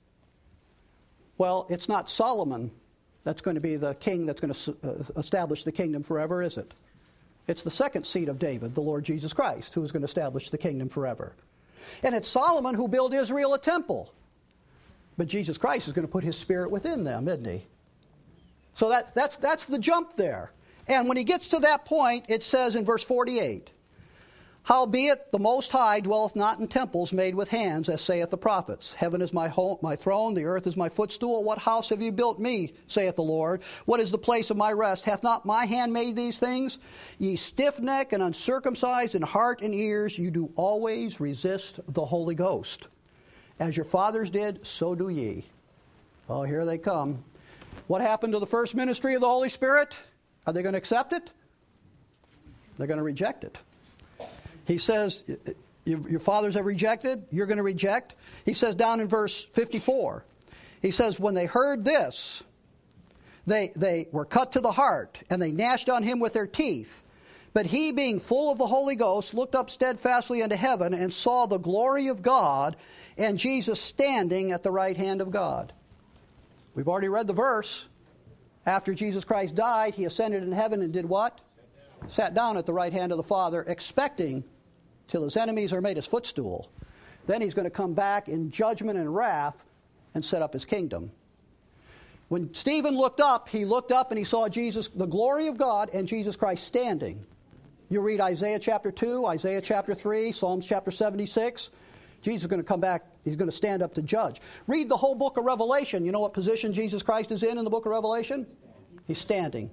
Well, it's not Solomon that's going to be the king that's going to uh, establish the kingdom forever, is it? It's the second seed of David, the Lord Jesus Christ, who is going to establish the kingdom forever. And it's Solomon who built Israel a temple. But Jesus Christ is going to put his Spirit within them, isn't he? So that, that's, that's the jump there. And when he gets to that point, it says in verse forty-eight, "Howbeit the Most High dwelleth not in temples made with hands, as saith the prophets. Heaven is my home, my throne, the earth is my footstool. What house have you built me, saith the Lord? What is the place of my rest? Hath not my hand made these things? Ye stiff-necked and uncircumcised in heart and ears, you do always resist the Holy Ghost. As your fathers did, so do ye." Oh, here they come. What happened to the first ministry of the Holy Spirit? Are they going to accept it? They're going to reject it. He says, your fathers have rejected, you're going to reject. He says down in verse fifty-four, he says, "When they heard this, they, they were cut to the heart, and they gnashed on him with their teeth. But he, being full of the Holy Ghost, looked up steadfastly unto heaven, and saw the glory of God, and Jesus standing at the right hand of God." We've already read the verse. After Jesus Christ died, he ascended in heaven and did what? Sat down, Sat down at the right hand of the Father, expecting till his enemies are made his footstool. Then he's going to come back in judgment and wrath and set up his kingdom. When Stephen looked up, he looked up and he saw Jesus, the glory of God, and Jesus Christ standing. You read Isaiah chapter two, Isaiah chapter three, Psalms chapter seventy-six. Jesus is going to come back. He's going to stand up to judge. Read the whole book of Revelation. You know what position Jesus Christ is in in the book of Revelation? He's standing.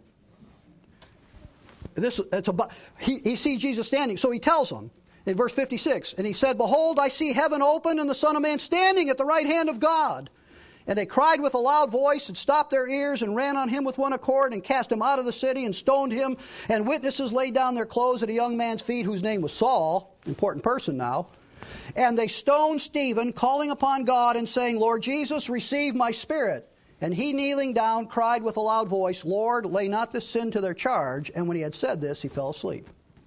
This, it's about, he, he sees Jesus standing, so he tells them in verse fifty-six, "And he said, Behold, I see heaven open, and the Son of Man standing at the right hand of God. And they cried with a loud voice, and stopped their ears, and ran on him with one accord, and cast him out of the city, and stoned him. And witnesses laid down their clothes at a young man's feet, whose name was Saul," important person now. "And they stoned Stephen, calling upon God, and saying, Lord Jesus, receive my spirit. And he, kneeling down, cried with a loud voice, Lord, lay not this sin to their charge. And when he had said this, he fell asleep."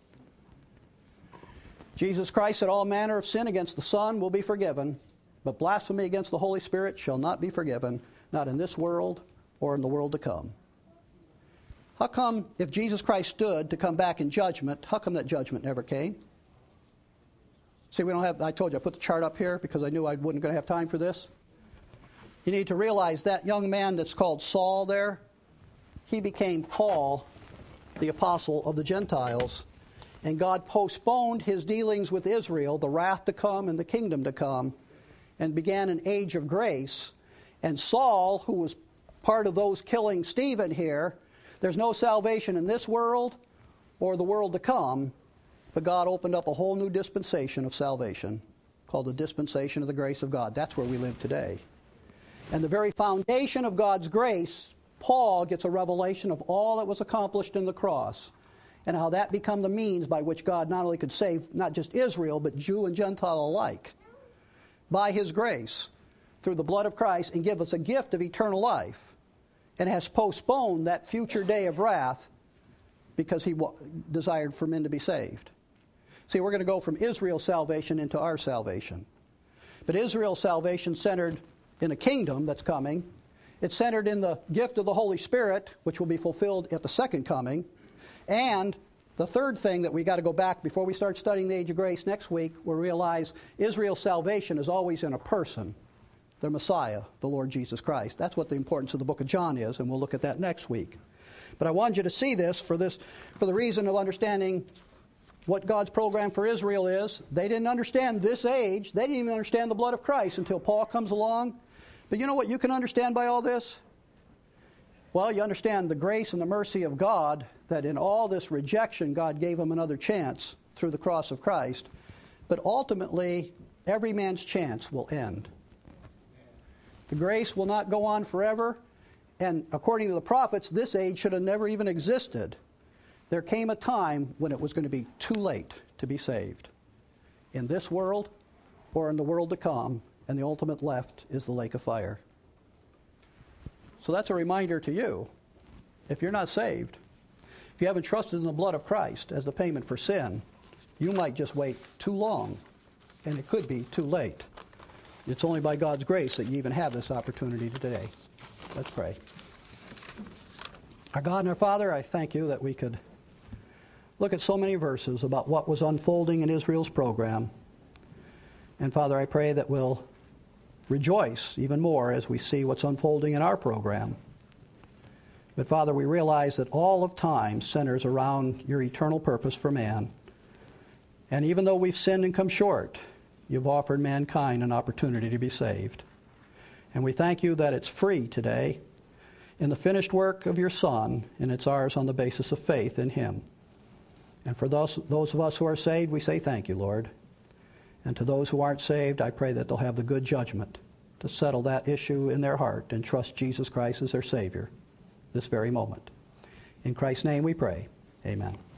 Jesus Christ said, "All manner of sin against the Son will be forgiven, but blasphemy against the Holy Spirit shall not be forgiven, not in this world or in the world to come." How come, if Jesus Christ stood to come back in judgment, how come that judgment never came? See, we don't have, I told you, I put the chart up here because I knew I wasn't going to have time for this. You need to realize that young man that's called Saul there, he became Paul, the apostle of the Gentiles. And God postponed his dealings with Israel, the wrath to come and the kingdom to come, and began an age of grace. And Saul, who was part of those killing Stephen here, there's no salvation in this world or the world to come. But God opened up a whole new dispensation of salvation called the dispensation of the grace of God. That's where we live today. And the very foundation of God's grace, Paul gets a revelation of all that was accomplished in the cross and how that became the means by which God not only could save not just Israel, but Jew and Gentile alike by his grace. through the blood of Christ and give us a gift of eternal life, and has postponed that future day of wrath because he desired for men to be saved. See, we're going to go from Israel's salvation into our salvation. But Israel's salvation centered in a kingdom that's coming. It's centered in the gift of the Holy Spirit, which will be fulfilled at the second coming. And the third thing that we got to go back before we start studying the Age of Grace next week, we'll realize Israel's salvation is always in a person, the Messiah, the Lord Jesus Christ. That's what the importance of the book of John is, and we'll look at that next week. But I wanted you to see this for this for the reason of understanding what God's program for Israel is. They didn't understand this age. They didn't even understand the blood of Christ until Paul comes along. But you know what you can understand by all this? Well, you understand the grace and the mercy of God, that in all this rejection, God gave them another chance through the cross of Christ. But ultimately, every man's chance will end. The grace will not go on forever. And according to the prophets, this age should have never even existed. There came a time when it was going to be too late to be saved. In this world or in the world to come, and the ultimate left is the lake of fire. So that's a reminder to you. If you're not saved, if you haven't trusted in the blood of Christ as the payment for sin, you might just wait too long, and it could be too late. It's only by God's grace that you even have this opportunity today. Let's pray. Our God and our Father, I thank you that we could look at so many verses about what was unfolding in Israel's program. And Father, I pray that we'll rejoice even more as we see what's unfolding in our program. But Father, we realize that all of time centers around your eternal purpose for man. And even though we've sinned and come short, you've offered mankind an opportunity to be saved. And we thank you that it's free today in the finished work of your Son, and it's ours on the basis of faith in him. And for those, those of us who are saved, we say thank you, Lord. And to those who aren't saved, I pray that they'll have the good judgment to settle that issue in their heart and trust Jesus Christ as their Savior this very moment. In Christ's name we pray. Amen.